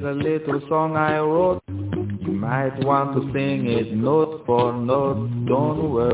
Here's a little song I wrote. You might want to sing it note for note. Don't worry.